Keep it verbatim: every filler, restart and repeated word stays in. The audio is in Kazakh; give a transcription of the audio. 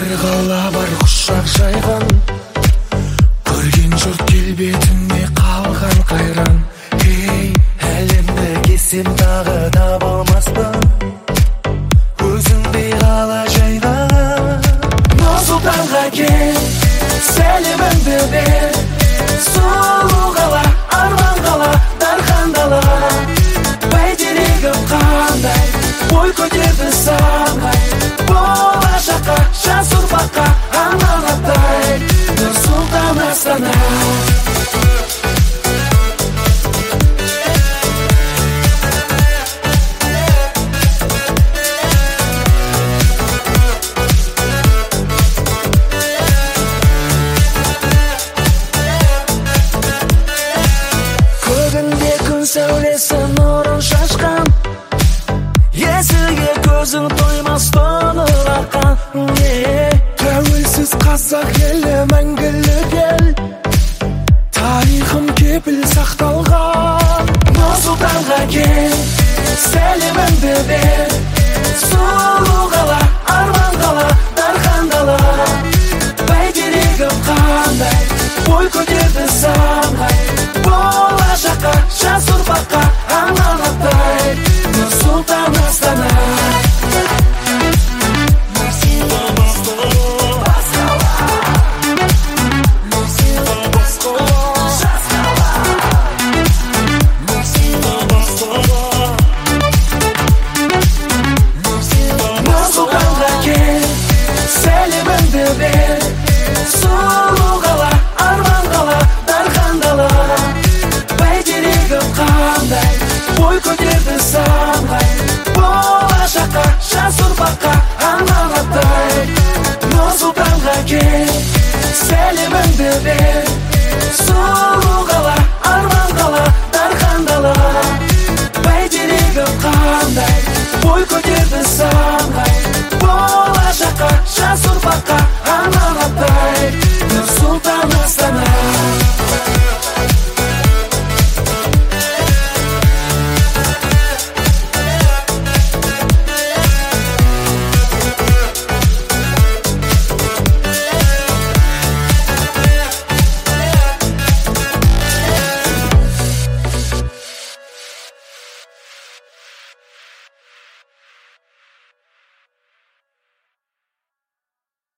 бир кала бар кушак жайган, көрген жұрт келбетине калган кайран. Эй, әлемді кесем тағы таба алмаспын, өзіңдей қала жайған. Нұр-Сұлтанға кел, сәлемімді бер, сұлу қала, арман қала, дархан дала. Бәйтерегім қандай, бой көтерді самғай, болашаққа, жас ұрпаққа аманаттай. Нұр-Сұлтан Астана. Көгінде күн сәулесі нұрын шашқан, есіге көзің тоймас тоңып аққан. Тәуелсіз қазақ елі мәңгілік ел, тарихым кепіл сақталған. Нұр-Сұлтанға кел, сәлемімді бер, сұлу қала, арман қала, дархан дала. Бәйтерегім қандай, бой көтерді самғай, болашаққа, жас ұрпаққа аманаттай. Нұр-Сұлтан Астана. Нұр-Сұлтанға кел, сәлемімді бер, сұлу қала, арман қала, дархан дала. Бәйтерегім қандай, бой көтерді самғай, болашаққа, жас ұрпаққа аманаттай. Нұр-Сұлтанға кел, сәлемімді бер, сұлу қала, арман қала, дархан дала. Бәйтерегім қандай, бой көтерді самғай, болашаққа, жас ұрпаққа